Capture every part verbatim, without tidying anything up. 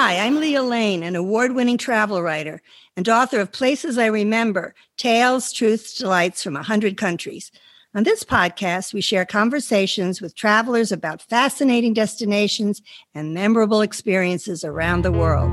Hi, I'm Leah Lane, an award-winning travel writer and author of Places I Remember, Tales, Truths, Delights from a Hundred Countries. On this podcast, we share conversations with travelers about fascinating destinations and memorable experiences around the world.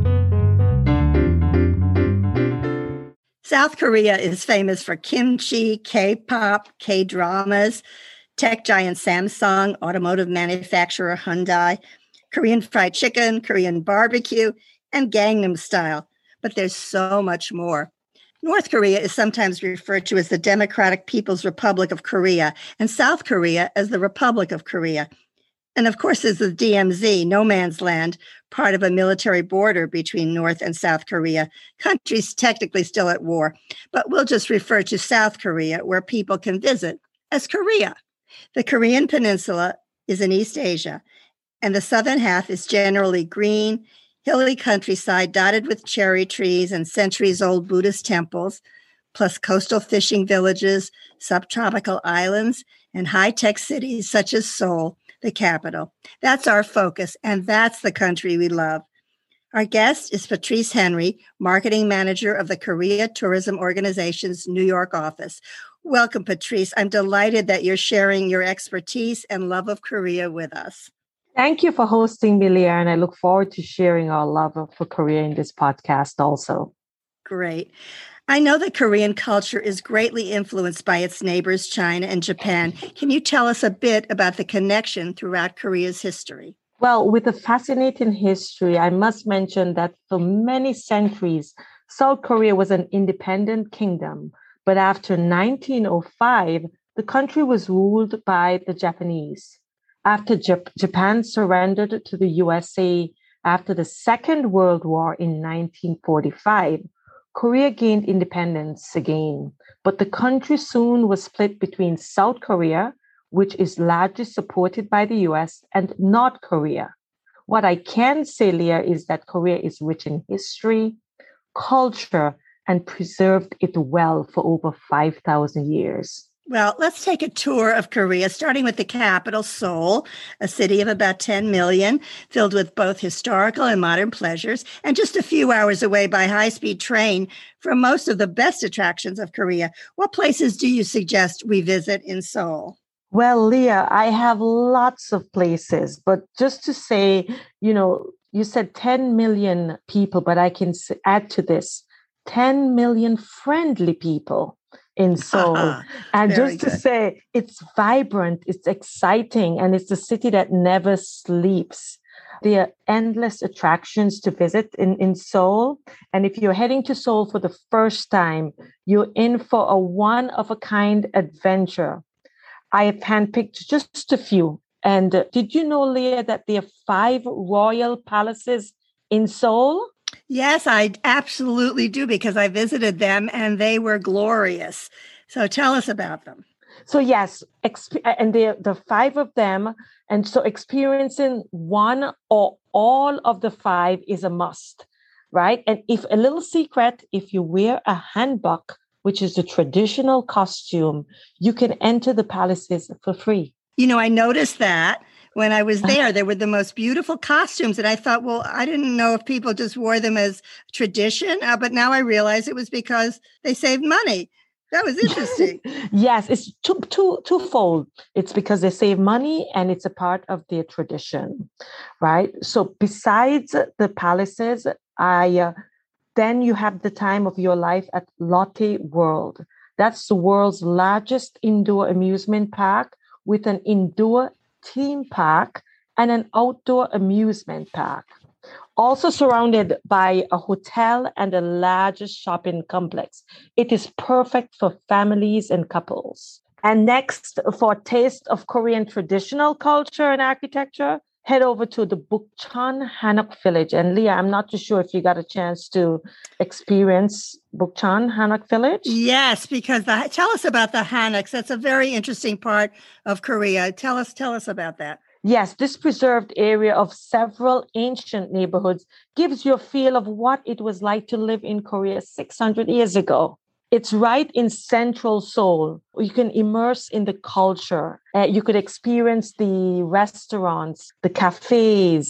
South Korea is famous for kimchi, K-pop, K-dramas, tech giant Samsung, automotive manufacturer Hyundai, Korean fried chicken, Korean barbecue, and Gangnam Style. But there's so much more. North Korea is sometimes referred to as the Democratic People's Republic of Korea, and South Korea as the Republic of Korea. And of course, there's the D M Z, no man's land, part of a military border between North and South Korea. Countries technically still at war, but we'll just refer to South Korea, where people can visit, as Korea. The Korean Peninsula is in East Asia, and the southern half is generally green, hilly countryside dotted with cherry trees and centuries-old Buddhist temples, plus coastal fishing villages, subtropical islands, and high-tech cities such as Seoul, the capital. That's our focus, and that's the country we love. Our guest is Patrice Henry, marketing manager of the Korea Tourism Organization's New York office. Welcome, Patrice. I'm delighted that you're sharing your expertise and love of Korea with us. Thank you for hosting me, Leah, and I look forward to sharing our love for Korea in this podcast also. Great. I know that Korean culture is greatly influenced by its neighbors, China and Japan. Can you tell us a bit about the connection throughout Korea's history? Well, with a fascinating history, I must mention that for many centuries, South Korea was an independent kingdom. But after nineteen oh five, the country was ruled by the Japanese. After Jap- Japan surrendered to the U S A after the Second World War in nineteen forty-five, Korea gained independence again. But the country soon was split between South Korea, which is largely supported by the U S, and North Korea. What I can say, Leah, is that Korea is rich in history, culture, and preserved it well for over five thousand years. Well, let's take a tour of Korea, starting with the capital, Seoul, a city of about ten million, filled with both historical and modern pleasures, and just a few hours away by high-speed train from most of the best attractions of Korea. What places do you suggest we visit in Seoul? Well, Leah, I have lots of places, but just to say, you know, you said ten million people, but I can add to this, ten million friendly people in Seoul. And just to good. say, it's vibrant, it's exciting, and it's a city that never sleeps. There are endless attractions to visit in, in Seoul. And if you're heading to Seoul for the first time, you're in for a one-of-a-kind adventure. I have handpicked just a few. And uh, did you know, Leah, that there are five royal palaces in Seoul? Yes, I absolutely do, because I visited them and they were glorious. So tell us about them. So yes, exp- and the the five of them. And so experiencing one or all of the five is a must, right? And if a little secret, if you wear a hanbok, which is the traditional costume, you can enter the palaces for free. You know, I noticed that. When I was there, there were the most beautiful costumes. And I thought, well, I didn't know if people just wore them as tradition, uh, but now I realize it was because they saved money. That was interesting. Yes, it's two, two, twofold. It's because they save money and it's a part of their tradition, right? So besides the palaces, I uh, then you have the time of your life at Lotte World. That's the world's largest indoor amusement park with an indoor theme park and an outdoor amusement park, also surrounded by a hotel and a large shopping complex. It is perfect for families and couples. And next, for a taste of Korean traditional culture and architecture, head over to the Bukchon Hanok Village. And Leah, I'm not too sure if you got a chance to experience Bukchon Hanok Village. Yes, because the, tell us about the Hanoks. That's a very interesting part of Korea. Tell us, tell us about that. Yes, this preserved area of several ancient neighborhoods gives you a feel of what it was like to live in Korea six hundred years ago. It's right in central Seoul. You can immerse in the culture. Uh, you could experience the restaurants, the cafes,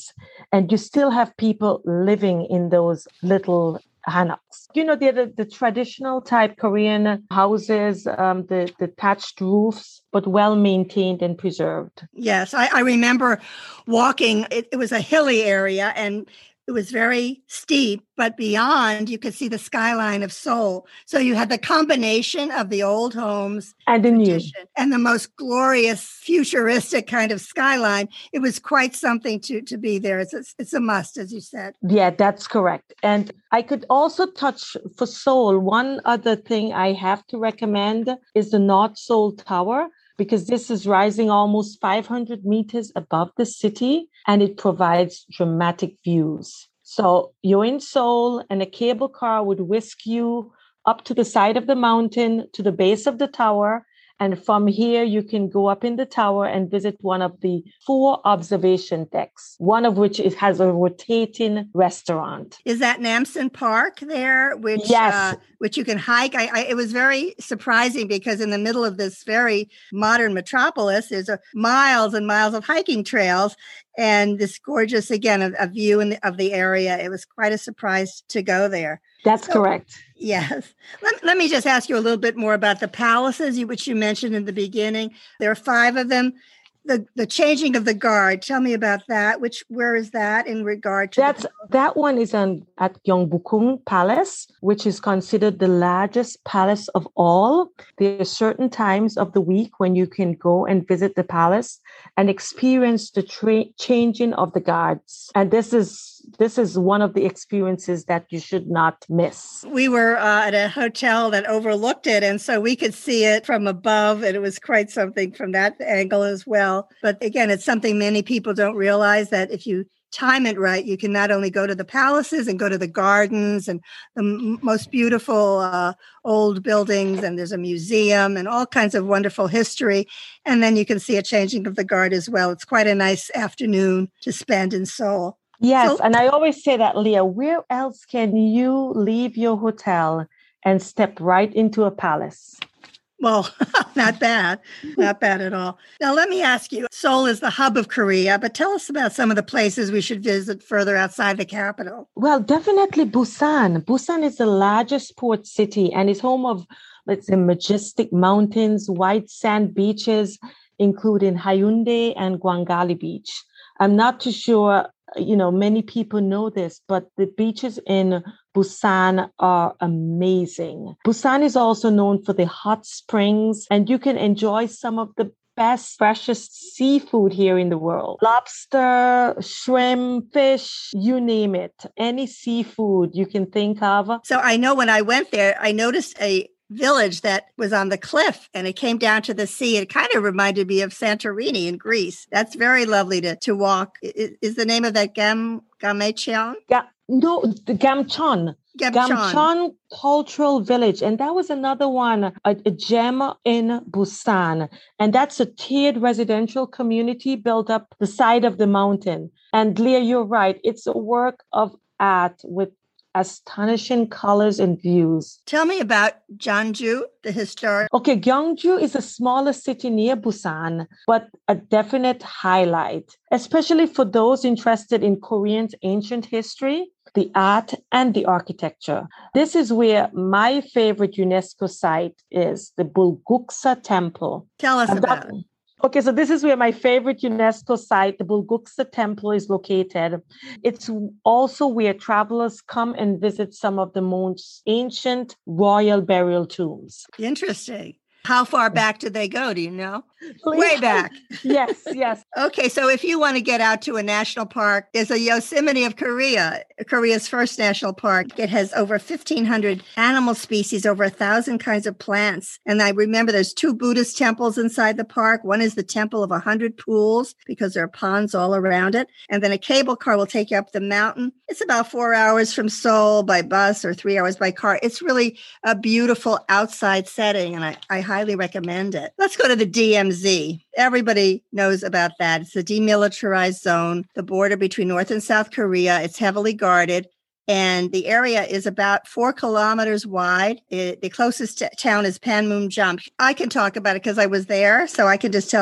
and you still have people living in those little hammocks. You know, they're the, the traditional type Korean houses, um, the, the thatched roofs, but well maintained and preserved. Yes, I, I remember walking. It, it was a hilly area and it was very steep, but beyond you could see the skyline of Seoul. So you had the combination of the old homes and the new and the most glorious futuristic kind of skyline. It was quite something to, to be there. It's a, it's a must, as you said. Yeah, that's correct. And I could also touch for Seoul. One other thing I have to recommend is the North Seoul Tower, because this is rising almost five hundred meters above the city and it provides dramatic views. So you're in Seoul and a cable car would whisk you up to the side of the mountain to the base of the tower. And from here, you can go up in the tower and visit one of the four observation decks, one of which is, has a rotating restaurant. Is that Namsan Park there, which yes. uh, which you can hike? I, I, it was very surprising because in the middle of this very modern metropolis, there's a miles and miles of hiking trails and this gorgeous, again, a, a view in the, of the area. It was quite a surprise to go there. That's so, correct. Yes. Let, let me just ask you a little bit more about the palaces, which you mentioned in the beginning. There are five of them. The the changing of the guard. Tell me about that. Which where is that in regard to? That's that one is on at Gyeongbokgung Palace, which is considered the largest palace of all. There are certain times of the week when you can go and visit the palace and experience the tra- changing of the guards. And this is this is one of the experiences that you should not miss. We were uh, at a hotel that overlooked it, and so we could see it from above, and it was quite something from that angle as well. But again, it's something many people don't realize, that if you time it right, you can not only go to the palaces and go to the gardens and the m- most beautiful uh, old buildings, and there's a museum and all kinds of wonderful history. And then you can see a changing of the guard as well. It's quite a nice afternoon to spend in Seoul. Yes, so, and I always say that, Leah, where else can you leave your hotel and step right into a palace? Well, not bad. Not bad at all. Now, let me ask you, Seoul is the hub of Korea, but tell us about some of the places we should visit further outside the capital. Well, definitely Busan. Busan is the largest port city and is home of, let's say, majestic mountains, white sand beaches, including Haeundae and Gwangali Beach. I'm not too sure, you know, many people know this, but the beaches in Busan are amazing. Busan is also known for the hot springs, and you can enjoy some of the best, freshest seafood here in the world. Lobster, shrimp, fish, you name it. Any seafood you can think of. So I know when I went there, I noticed a village that was on the cliff and it came down to the sea. It kind of reminded me of Santorini in Greece. That's very lovely to, to walk. Is, is the name of that Gam Gamecheon? Ga- no, the Gamcheon. Gamcheon. Gamcheon Cultural Village. And that was another one, a, a gem in Busan. And that's a tiered residential community built up the side of the mountain. And Leah, you're right. It's a work of art with astonishing colors and views. Tell me about Jeonju, the historic. Okay, Gyeongju is a smaller city near Busan, but a definite highlight, especially for those interested in Korean's ancient history, the art, and the architecture. This is where my favorite UNESCO site is, the Bulguksa Temple. Tell us I've about got- it. Okay, so this is where my favorite UNESCO site, the Bulguksa Temple, is located. It's also where travelers come and visit some of the most ancient royal burial tombs. Interesting. How far back did they go? Do you know? Way back. Yes, yes. Okay, so if you want to get out to a national park, there's a Yosemite of Korea, Korea's first national park. It has over fifteen hundred animal species, over a thousand kinds of plants. And I remember there's two Buddhist temples inside the park. One is the Temple of a Hundred Pools, because there are ponds all around it. And then a cable car will take you up the mountain. It's about four hours from Seoul by bus or three hours by car. It's really a beautiful outside setting, and I, I highly recommend it. Let's go to the D M Z. Everybody knows about that. It's a demilitarized zone, the border between North and South Korea. It's heavily guarded, and the area is about four kilometers wide. It, the closest t- town is Panmunjom. I can talk about it because I was there, so I can just tell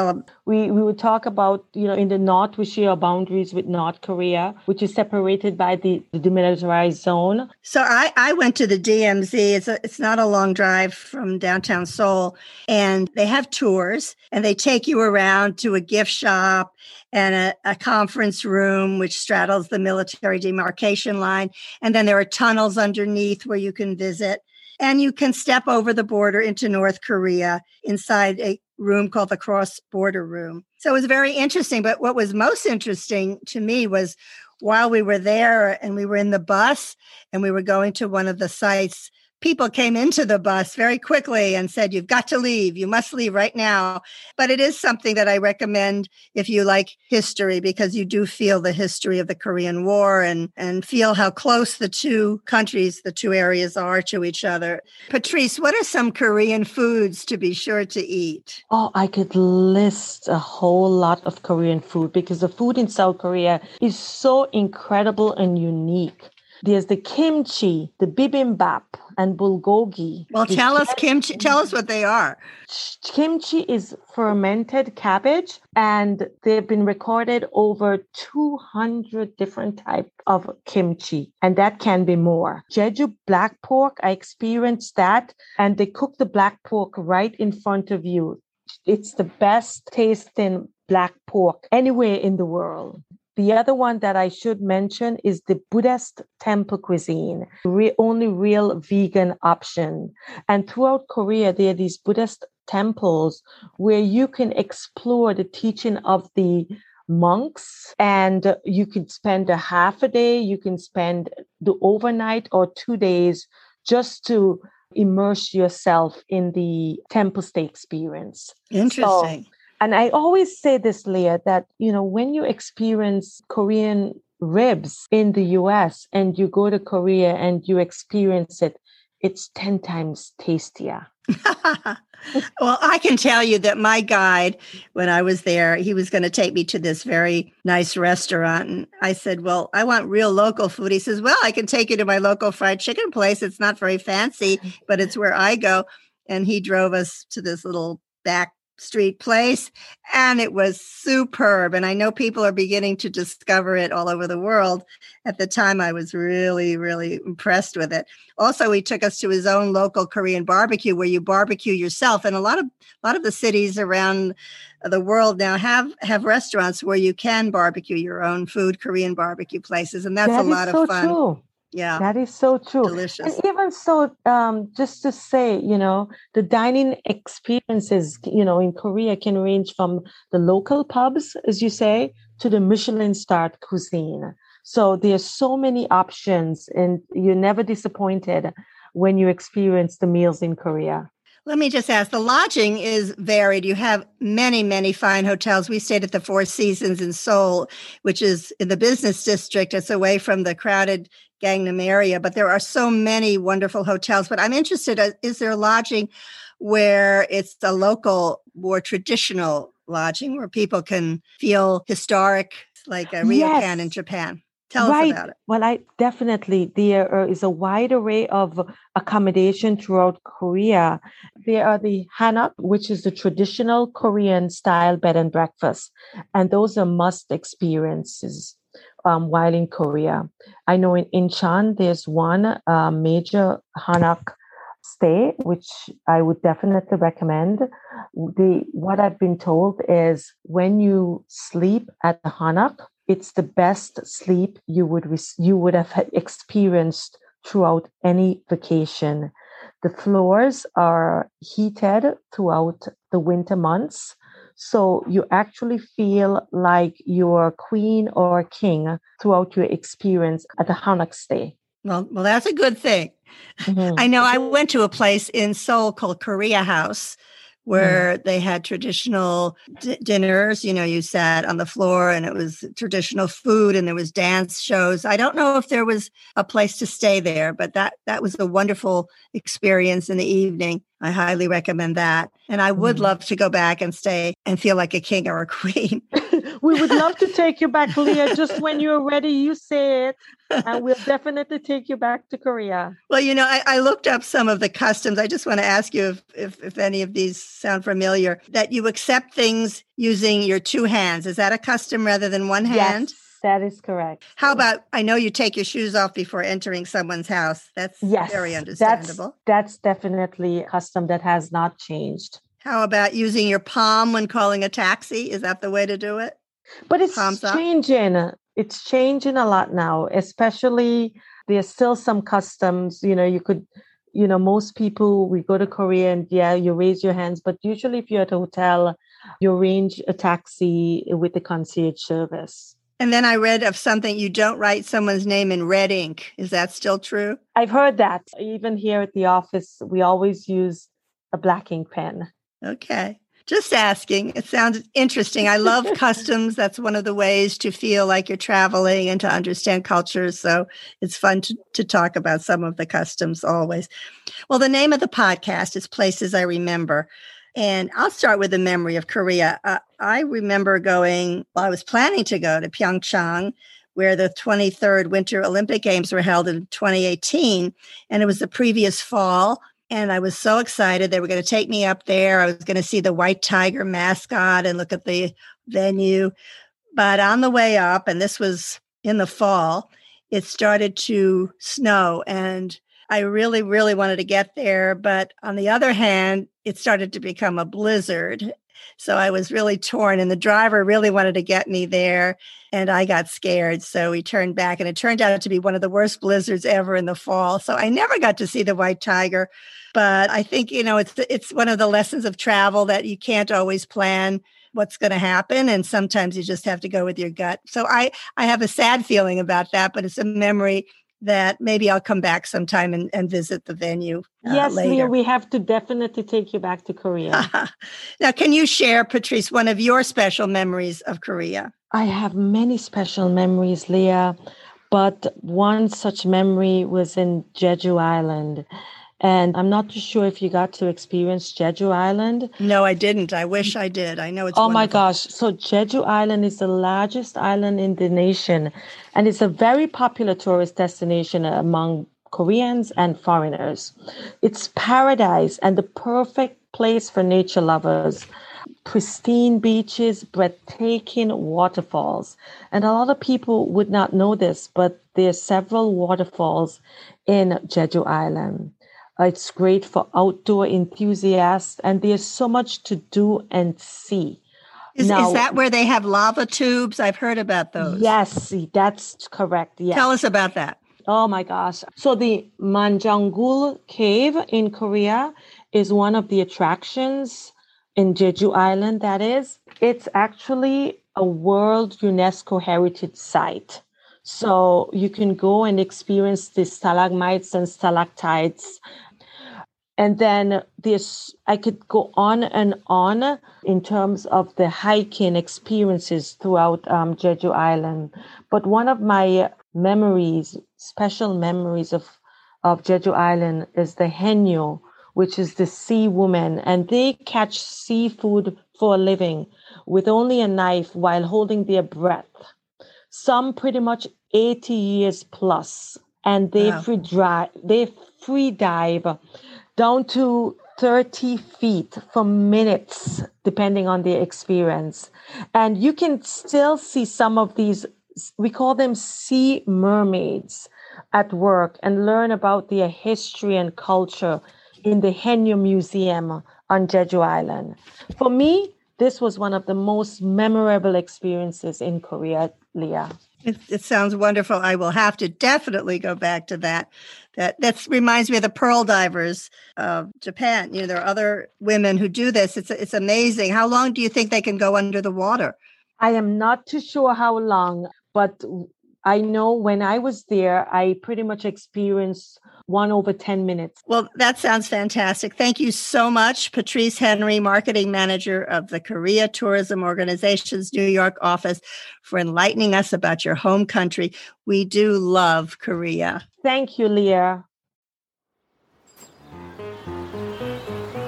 We we would talk about, you know, in the north, we share boundaries with North Korea, which is separated by the, the demilitarized zone. So I, I went to the D M Z. It's a, it's not a long drive from downtown Seoul. And they have tours and they take you around to a gift shop and a, a conference room, which straddles the military demarcation line. And then there are tunnels underneath where you can visit. And you can step over the border into North Korea inside a room called the cross-border room. So it was very interesting. But what was most interesting to me was while we were there and we were in the bus and we were going to one of the sites, people came into the bus very quickly and said, you've got to leave. You must leave right now. But it is something that I recommend if you like history, because you do feel the history of the Korean War and, and feel how close the two countries, the two areas are to each other. Patrice, what are some Korean foods to be sure to eat? Oh, I could list a whole lot of Korean food because the food in South Korea is so incredible and unique. There's the kimchi, the bibimbap, and bulgogi. Well, tell us kimchi. Tell us what they are. Kimchi is fermented cabbage, and they've been recorded over two hundred different types of kimchi, and that can be more. Jeju black pork, I experienced that, and they cook the black pork right in front of you. It's the best tasting black pork anywhere in the world. The other one that I should mention is the Buddhist temple cuisine, re- only real vegan option. And throughout Korea, there are these Buddhist temples where you can explore the teaching of the monks, and you can spend a half a day, you can spend the overnight or two days just to immerse yourself in the temple stay experience. Interesting. So, and I always say this, Leah, that, you know, when you experience Korean ribs in the U S and you go to Korea and you experience it, it's ten times tastier. Well, I can tell you that my guide, when I was there, he was going to take me to this very nice restaurant. And I said, well, I want real local food. He says, well, I can take you to my local fried chicken place. It's not very fancy, but it's where I go. And he drove us to this little back street place, and it was superb. And I know people are beginning to discover it all over the world. At the time, I was really, really impressed with it. Also, he took us to his own local Korean barbecue where you barbecue yourself. And a lot of a lot of the cities around the world now have, have restaurants where you can barbecue your own food, Korean barbecue places. And that's that a lot so of fun. True. Yeah. That is so true. Delicious. And even so, um, just to say, you know, the dining experiences, you know, in Korea can range from the local pubs, as you say, to the Michelin-starred cuisine. So there's so many options, and you're never disappointed when you experience the meals in Korea. Let me just ask, the lodging is varied. You have many, many fine hotels. We stayed at the Four Seasons in Seoul, which is in the business district. It's away from the crowded Gangnam area, but there are so many wonderful hotels. But I'm interested, is there lodging where it's a local, more traditional lodging where people can feel historic, like a ryokan Yes. in Japan? Tell right. us about it. Well, I definitely, there is a wide array of accommodation throughout Korea. There are the hanok, which is the traditional Korean style bed and breakfast. And those are must experiences um, while in Korea. I know in Incheon, there's one uh, major hanok stay, which I would definitely recommend. The, what I've been told is when you sleep at the hanok, it's the best sleep you would you would have experienced throughout any vacation. The floors are heated throughout the winter months, so you actually feel like you're a queen or a king throughout your experience at the hanok stay. Well, well, that's a good thing. Mm-hmm. I know I went to a place in Seoul called Korea House, where mm. they had traditional d- dinners. You know, you sat on the floor and it was traditional food and there was dance shows. I don't know if there was a place to stay there, but that, that was a wonderful experience in the evening. I highly recommend that. And I would Mm-hmm. love to go back and stay and feel like a king or a queen. We would love to take you back, Leah. Just when you're ready, you say it. And we'll definitely take you back to Korea. Well, you know, I, I looked up some of the customs. I just want to ask you if, if, if any of these sound familiar, that you accept things using your two hands. Is that a custom rather than one hand? Yes, that is correct. How about, I know you take your shoes off before entering someone's house. That's yes, very understandable. That's, that's definitely a custom that has not changed. How about using your palm when calling a taxi? Is that the way to do it? But it's Palms changing. up? It's changing a lot now, especially there's still some customs, you know, you could, you know, most people, we go to Korea and yeah, you raise your hands, but usually if you're at a hotel, you arrange a taxi with the concierge service. And then I read of something, you don't write someone's name in red ink. Is that still true? I've heard that. Even here at the office, we always use a black ink pen. Okay. Just asking. It sounds interesting. I love customs. That's one of the ways to feel like you're traveling and to understand cultures. So it's fun to, to talk about some of the customs always. Well, the name of the podcast is Places I Remember. And I'll start with the memory of Korea. Uh, I remember going, well, I was planning to go to Pyeongchang, where the twenty-third Winter Olympic Games were held in twenty eighteen. And it was the previous fall. And I was so excited. They were going to take me up there. I was going to see the White Tiger mascot and look at the venue. But on the way up, and this was in the fall, it started to snow. And I really, really wanted to get there. But on the other hand, it started to become a blizzard. So I was really torn. And the driver really wanted to get me there. And I got scared. So we turned back. And it turned out to be one of the worst blizzards ever in the fall. So I never got to see the White Tiger. But I think, you know, it's it's one of the lessons of travel that you can't always plan what's going to happen. And sometimes you just have to go with your gut. So I, I have a sad feeling about that, but it's a memory that maybe I'll come back sometime and, and visit the venue uh, yes, later. Leah, we have to definitely take you back to Korea. Now, can you share, Patrice, one of your special memories of Korea? I have many special memories, Leah, but one such memory was in Jeju Island. And I'm not too sure if you got to experience Jeju Island. No, I didn't. I wish I did. I know it's Oh wonderful. my gosh. So Jeju Island is the largest island in the nation. And it's a very popular tourist destination among Koreans and foreigners. It's paradise and the perfect place for nature lovers. Pristine beaches, breathtaking waterfalls. And a lot of people would not know this, but there are several waterfalls in Jeju Island. Uh, it's great for outdoor enthusiasts, and there's so much to do and see. Is, now, is that where they have lava tubes? I've heard about those. Yes, that's correct. Yes. Tell us about that. Oh my gosh. So the Manjangul Cave in Korea is one of the attractions in Jeju Island, that is. It's actually a World UNESCO Heritage Site. So you can go and experience the stalagmites and stalactites. And then this, I could go on and on in terms of the hiking experiences throughout um, Jeju Island. But one of my memories, special memories of, of Jeju Island is the Haenyeo, which is the sea woman. And they catch seafood for a living with only a knife while holding their breath. Some pretty much eighty years plus. And they wow. free dry, they free dive down to thirty feet for minutes, depending on their experience. And you can still see some of these, we call them sea mermaids, at work and learn about their history and culture in the Haenyeo Museum on Jeju Island. For me, this was one of the most memorable experiences in Korea, Leah. It, it sounds wonderful. I will have to definitely go back to that. That that reminds me of the pearl divers of Japan. You know, there are other women who do this. It's it's amazing. How long do you think they can go under the water? I am not too sure how long, but I know when I was there, I pretty much experienced one over ten minutes. Well, that sounds fantastic. Thank you so much, Patrice Henry, Marketing Manager of the Korea Tourism Organization's New York office, for enlightening us about your home country. We do love Korea. Thank you, Leah.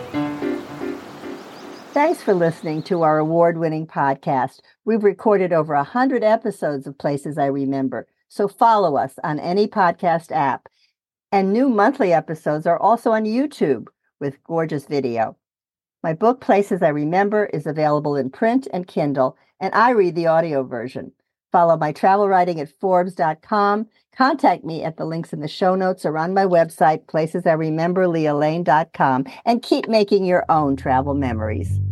Thanks for listening to our award-winning podcast. We've recorded over one hundred episodes of Places I Remember, so follow us on any podcast app. And new monthly episodes are also on YouTube with gorgeous video. My book, Places I Remember, is available in print and Kindle, and I read the audio version. Follow my travel writing at Forbes dot com. Contact me at the links in the show notes or on my website, places I remember leah lane dot com, and keep making your own travel memories.